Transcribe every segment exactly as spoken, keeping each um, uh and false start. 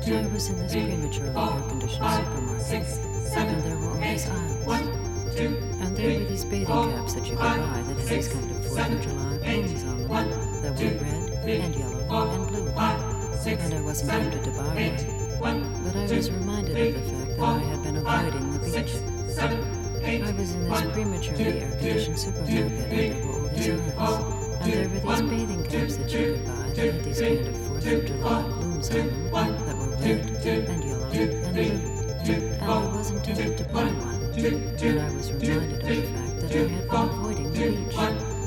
I was in this prematurely air-conditioned supermarket, and there were all these aisles. And there were these bathing caps that you could buy that had these kind of fourth of July plumes on them that were red and yellow and blue. And I wasn't tempted to buy one, but I was reminded of the fact that I had been avoiding the beach. I was in this prematurely air-conditioned supermarket, and there were all these aisles. And there were these bathing caps that you could buy that had these kind of fourth of July plumes on them that were red and yellow and blue. And I wasn't tempted to buy one, but I was reminded of the fact that I had been avoiding the beach.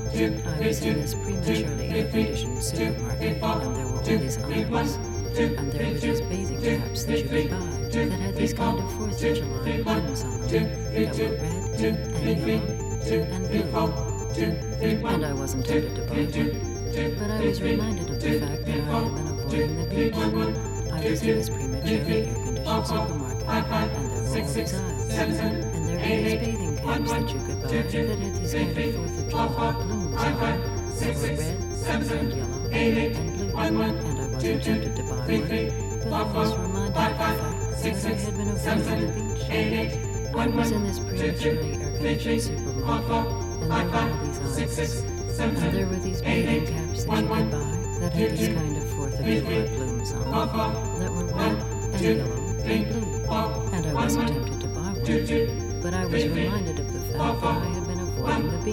I was in this prematurely air-conditioned supermarket, and there were all these aisles. And there were these bathing caps that you could buy that had these kind of fourth of July plumes on them that were red and yellow and blue. And I wasn't tempted to buy one, but I was reminded of the fact that I had been avoiding the beach. I was in this prematurely air-conditioned supermarket, and there were all these aisles. And there were these bathing caps that you could buy that had these kind of fourth of July plumes on them that were red and yellow and blue. And I wasn't tempted to buy one, but I was reminded of the fact that I had been avoiding the beach. I was in this prematurely air-conditioned supermarket, and there were all these aisles. And there were these bathing caps that you could buy that had these kind of fourth of July plumes on them that were red and yellow and blue. And I wasn't tempted to buy one, but I was reminded of the fact that I had been avoiding the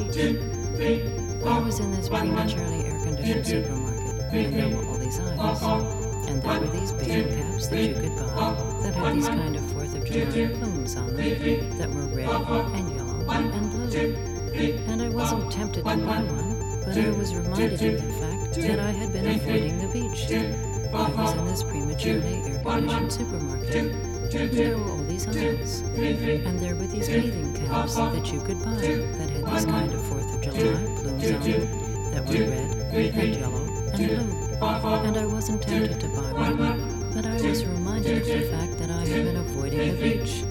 beach. I was in this prematurely air-conditioned supermarket, and there were all these aisles. And there were these bathing caps that you could buy that had these kind of fourth of July plumes on them that were red and yellow and blue. And I wasn't tempted to buy one, but I was reminded of the fact that I had been avoiding the beach. I was in this prematurely air-conditioned supermarket, and there were all these aisles. And there were these bathing caps that you could buy that had these kind of fourth of July plumes on them that were red and yellow and blue. And I wasn't tempted to buy one, but I was reminded of the fact that I had been avoiding the beach.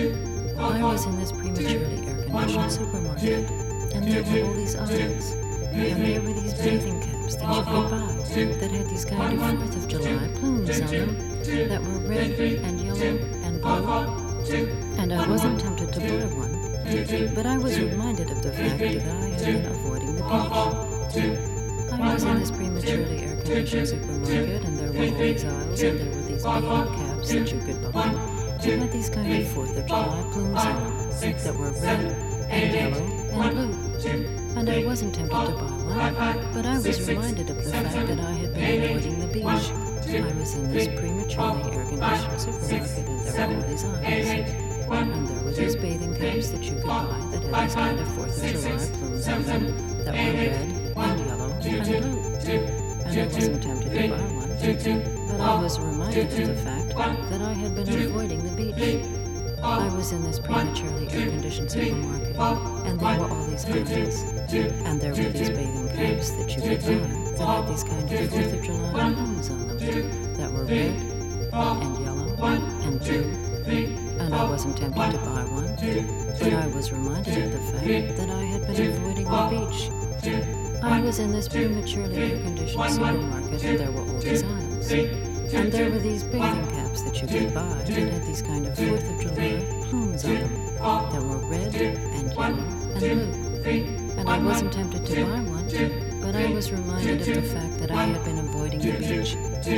I was in this prematurely air-conditioned supermarket, and there were all these aisles. And there were these bathing caps that you could buy that had these kind of fourth of July plumes on them that were red and yellow and blue. And I wasn't tempted to buy one, but I was reminded of the fact that I had been avoiding the beach. I was in this prematurely air-conditioned supermarket, and there were all these aisles, and there were these bathing caps that you could buy that had these kind of fourth of July plumes on them that were red and yellow and blue. And I wasn't tempted to buy one, but I was reminded of the fact that I had been avoiding the beach. I was in this prematurely air-conditioned supermarket, and there were all these aisles. And there were these bathing caps that you could buy that had these kind of fourth of July plumes on them that were red and yellow and blue. And I wasn't tempted to buy one, but I was reminded of the fact that I had been avoiding the beach. I was in this prematurely air-conditioned supermarket, and there were all these aisles. And there were these bathing caps that you could buy that had these kind of fourth of July plumes on them that were red and yellow and blue. And I wasn't tempted to buy one, but I was reminded of the fact that I had been avoiding the beach. I was in this prematurely air-conditioned supermarket, and there were all these aisles. And there were these bathing caps that you could buy that had these kind of fourth of July plumes on them that were red and yellow and blue. And I wasn't tempted to buy one, but I was reminded of the fact that I had been avoiding the beach.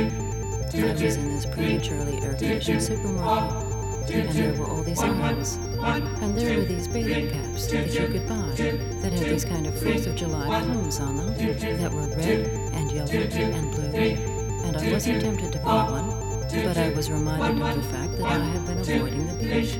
I was in this prematurely air-conditioned supermarket, and there were all these aisles. And there were these bathing caps that you could buy that had these kind of fourth of July plumes on them that were red and yellow and blue. And I wasn't tempted to buy one, but I was reminded of the fact that I had been avoiding the beach.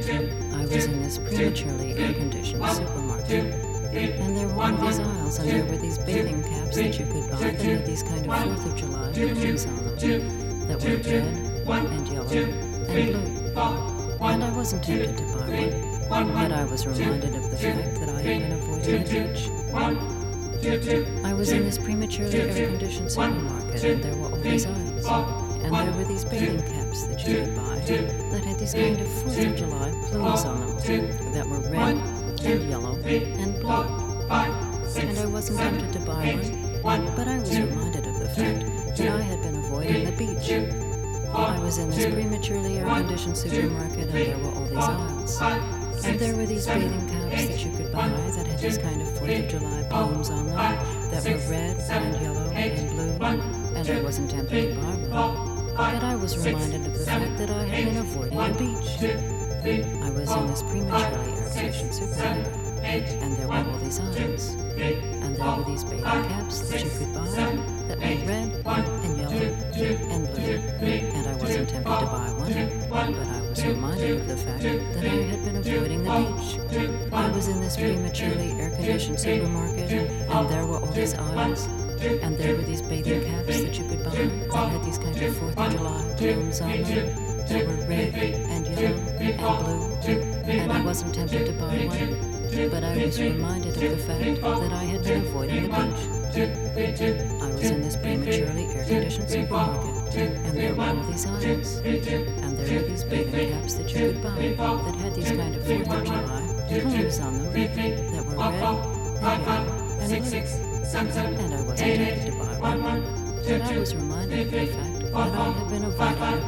I was in this prematurely air-conditioned supermarket, and there were all these aisles, and there were these bathing caps that you could buy that had these kind of fourth of July plumes on them that were red and yellow and blue. And I wasn't tempted to buy one, but I was reminded of the fact that I had been avoiding the beach. I was in this prematurely air-conditioned supermarket, and there were all these aisles. And there were these bathing caps that you could buy that had these kind of fourth of July plumes on them that were red and yellow and blue. And I wasn't tempted to buy one, but I was reminded of the fact that I had been avoiding the beach. I was in this prematurely air-conditioned supermarket, and there were all these aisles. And there were these bathing caps that you could buy that had these kind of Fourth of July plumes on them that were red and yellow and blue, and I wasn't tempted to buy one. But I was reminded of the fact that I had been avoiding the beach. I was in this prematurely air-conditioned supermarket, and there were all these aisles. And there were these bathing caps that you could buy that were red and yellow and blue, and I wasn't tempted to buy one, but I was reminded of the fact that I had been avoiding the beach. I was in this prematurely air-conditioned supermarket, and there were all these aisles, and there were these bathing caps that you could buy that had these kind of Fourth of July plumes on them that were red and yellow and blue, and I wasn't tempted to buy one, but I was reminded of the fact that I had been avoiding the beach. I was in this prematurely air-conditioned supermarket, and there were all these aisles, and there were these bathing caps that you could buy that had these kind of Fourth of July plumes on them that were red and yellow and blue, and I wasn't tempted to buy one, but I was reminded of the fact that I had been avoiding the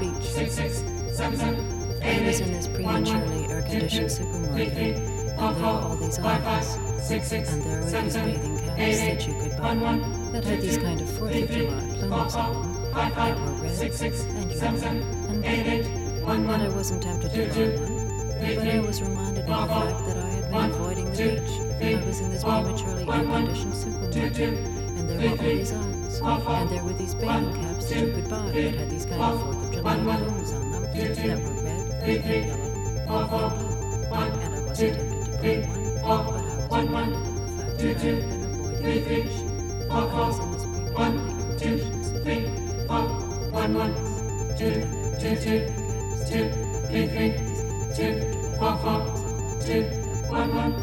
beach. I was in this prematurely air-conditioned supermarket, and there were all these aisles, and there were these bathing caps that you could buy that had these kind of Fourth of July plumes on them that were red and yellow and blue, and I wasn't tempted to buy one, but I was reminded of the fact that I had been avoiding the beach. I was in this prematurely air-conditioned supermarket, and there were all these aisles, and there were these bathing caps that you could buy that had these kind of Fourth of July plumes on them that were red and yellow and blue, and I wasn't tempted to buy one, but I was reminded of the fact that I had been avoiding the beach. I was in this prematurely air-conditioned supermarket, and there were these bathing caps that had these kind of Fourth of July plumes on them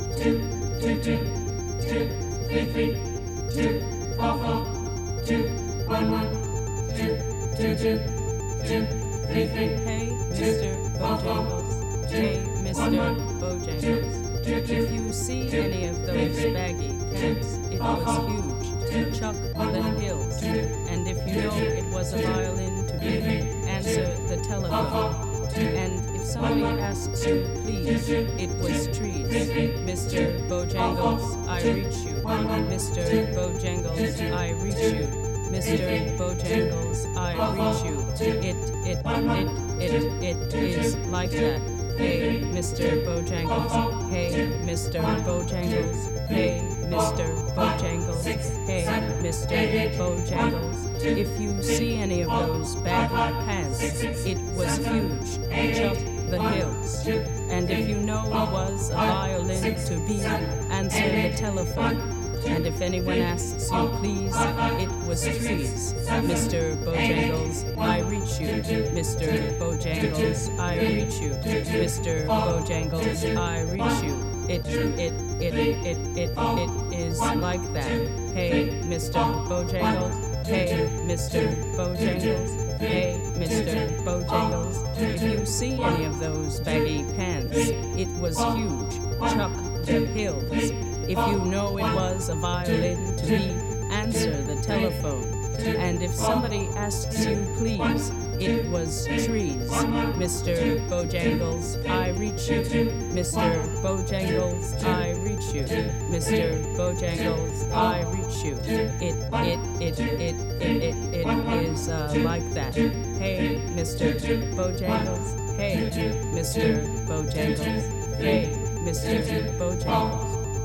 Hey, Mister Bojangles. Hey, Mister Bojangles. If you see any of those baggy pants, it was huge. Chuck the Hills. And if you know it was a violin to be, answer the telephone. And if somebody asks you, please, it was trees. Mister Bojangles, I reach you. Mister Bojangles, I reach you. Mister Bojangles, I reach you. It, it, it, it, it is like that. Hey, Mister Bojangles. Hey, Mister Bojangles. Hey, Mister Bojangles. Hey, Mister Bojangles. If you see any of those baggy pants, it was huge. Chuck the Hills. And if you know it was a violin to be, answer the telephone. And if anyone asks you, please, it was trees. Mister Bojangles, I reach you. Mister Bojangles, I reach you. Mister Bojangles, I reach you. It, it, it, it, it, it is like that. Hey, Mister Bojangles. Hey, Mister Bojangles. Hey, Mister Bojangles. If you see any of those baggy pants, it was huge. Chuck the Hills. If you know it was a violin to be, answer the telephone. And if somebody asks you, please, it was trees. Mister Bojangles, I reach you. Mister Bojangles, I reach you. Mister Bojangles, I reach you. It, it, it, it, it, it, it is uh, like that. Hey, Mister Bojangles. Hey, Mister Bojangles. Hey, Mister Bojangles.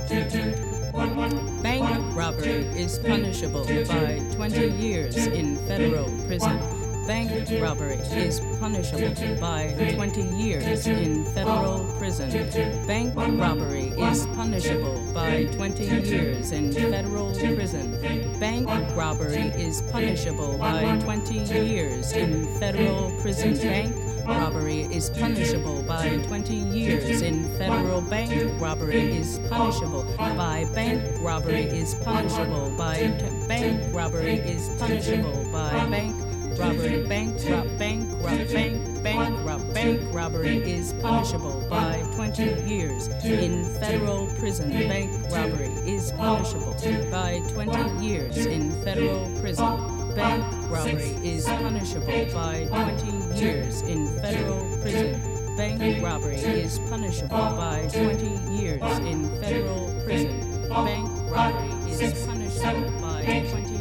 Bank robbery is punishable by twenty years in federal prison. Bank robbery is punishable by twenty years in federal prison. Bank robbery is punishable by twenty years in federal prison. Bank robbery is punishable by twenty years in federal prison. Bank robbery is punishable by twenty years in federal. Bank robbery is punishable by bank robbery is punishable by t- bank robbery is punishable by bank robbery. Bank rob bank rob bank bank rob bank robbery is punishable by twenty years in federal prison. Bank robbery is punishable by twenty years in federal prison. Bank robbery is punishable by twenty years in federal prison. Bank robbery is punishable by twenty years in federal prison. Bank robbery is punishable by twenty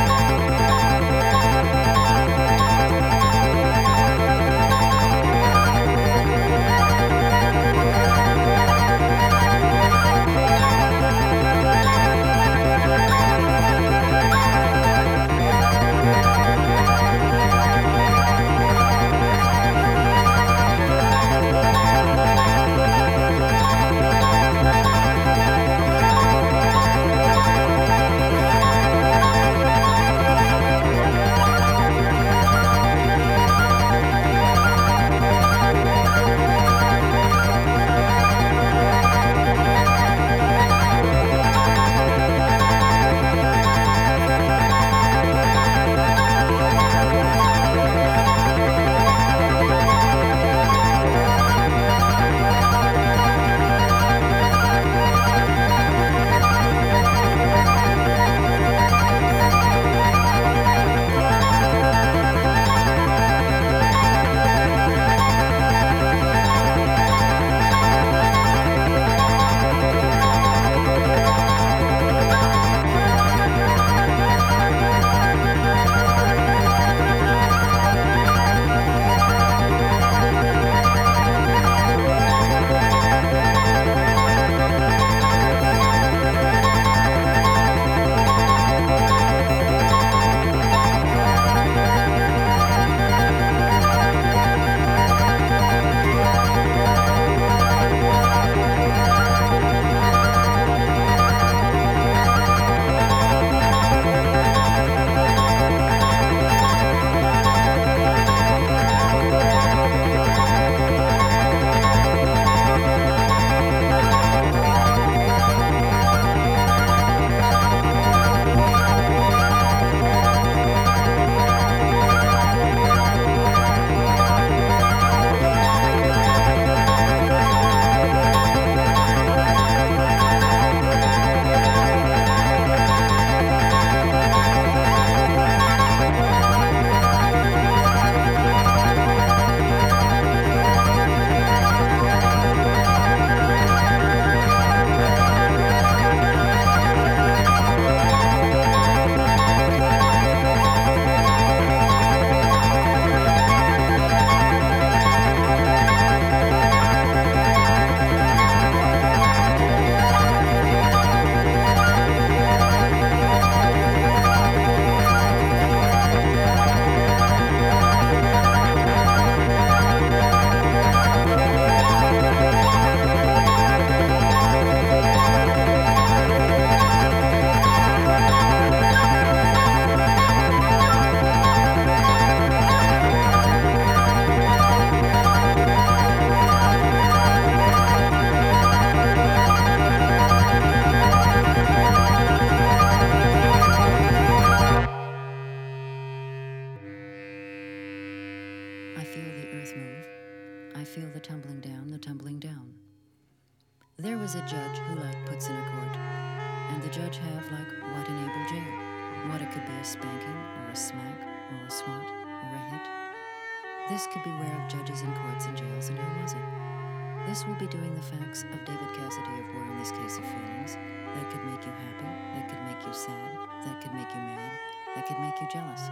This could beware of judges in courts and jails, and who was it? This will be doing the facts of David Cassidy of War in this case of feelings that could make you happy, that could make you sad, that could make you mad, that could make you jealous.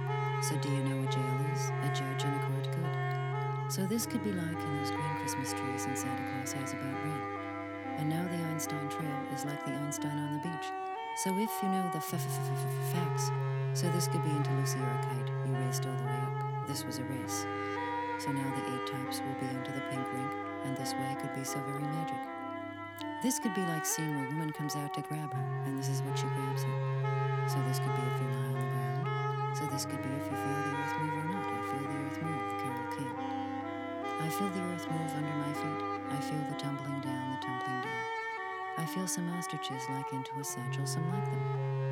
So do you know what jail is? A judge in a court could. So this could be like in those green Christmas trees and Santa Claus has about rain. And now the Einstein Trail is like the Einstein on the beach. So if you know the facts, so this could be into Lucy or a kite. You raced all the way up. This was a race. So now the eight types will be into the pink rink, and this way could be so very magic. This could be like seeing a woman comes out to grab her, and this is what she grabs her. So this could be if you lie on the ground. So this could be if you feel the earth move or not. I feel the earth move, Carole King. I feel the earth move under my feet. I feel the tumbling down, the tumbling down. I feel some ostriches like into a satchel, some like them.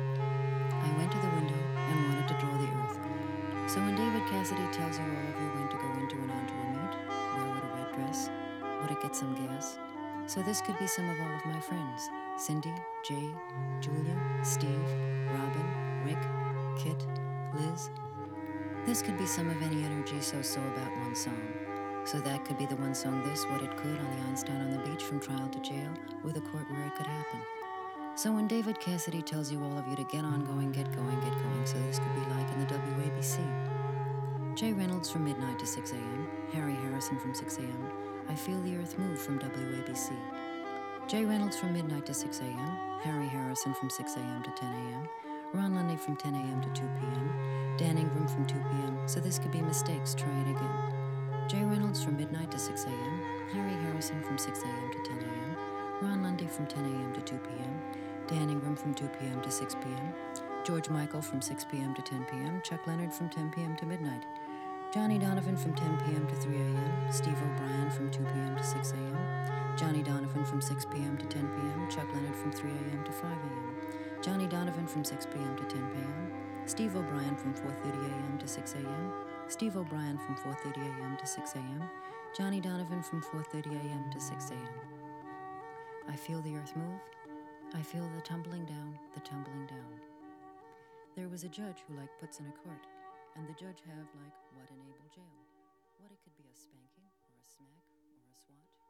I went to the window and wanted to draw the earth. So when David Cassidy tells you all of you when to go into and onto a meet, wear what a red dress, would it get some gas? So this could be some of all of my friends. Cindy, Jay, Julia, Steve, Robin, Rick, Kit, Liz, This could be some of any energy so-so about one song. So that could be the one song this, what it could, on the Einstein on the beach from trial to jail, with a court where it could happen. So when David Cassidy tells you all of you to get on going, get going, get going, so this could be like in the W A B C. Jay Reynolds from midnight to six a.m., Harry Harrison from six a.m., I Feel the Earth Move from W A B C. Jay Reynolds from midnight to six a.m., Harry Harrison from six a.m. to ten a.m., Ron Lundy from ten a.m. to two p.m., Dan Ingram from two p.m., so this could be mistakes, try it again. Jay Reynolds from midnight to six a.m., Harry Harrison from six a.m. to ten a.m., Ron Lundy from ten a.m. to two p.m., Dan Ingram from two p.m. to six p.m., George Michael from six p.m. to ten p.m., Chuck Leonard from ten p.m. to midnight, Johnny Donovan from ten p.m. to three a.m., Steve O'Brien from two p.m. to six a.m., Johnny Donovan from six p.m. to ten p.m., Chuck Leonard from three a.m. to five a.m., Johnny Donovan from six p.m. to ten p.m., Steve O'Brien from four thirty a.m. to six a.m., Steve O'Brien from four thirty a.m. to six a.m., Johnny Donovan from four thirty a.m. to six a.m. I feel the earth move. I feel the tumbling down, the tumbling down. There was a judge who like puts in a court, and the judge have like what enable jail. What it could be a spanking or a smack or a swat.